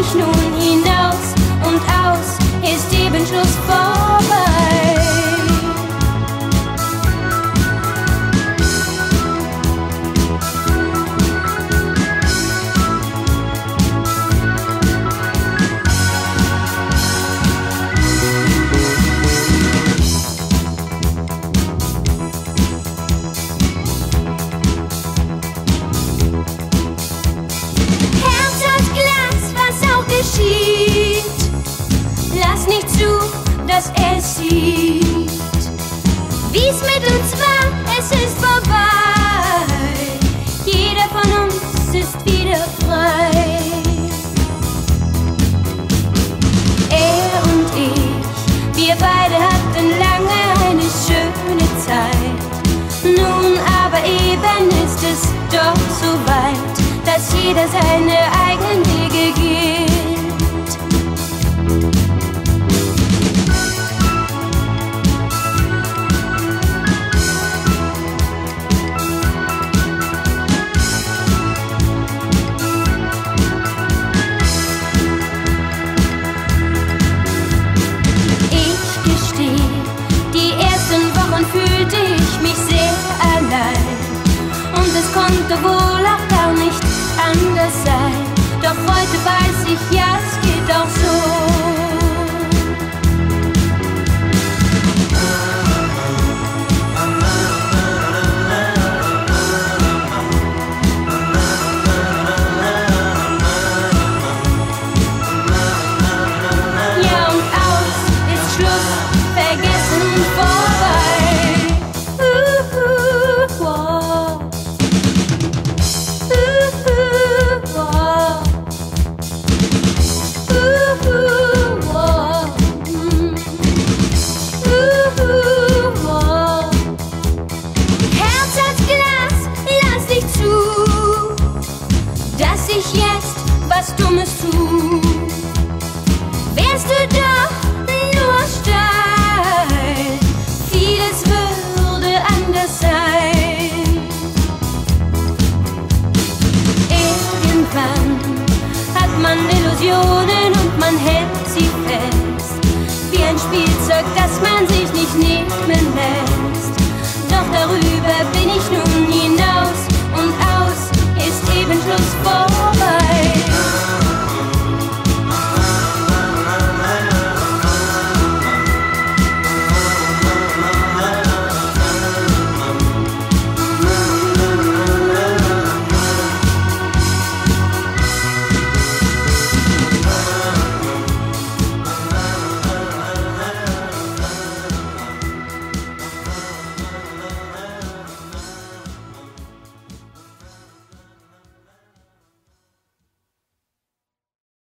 ich nun hinaus und aus, ist eben Schluss vorbei. Lass nicht zu, dass es sieht, wie's mit uns war, es ist vorbei. Jeder von uns ist wieder frei. Er und ich, wir beide hatten lange eine schöne Zeit. Nun aber eben ist es doch so weit, dass jeder seine eigene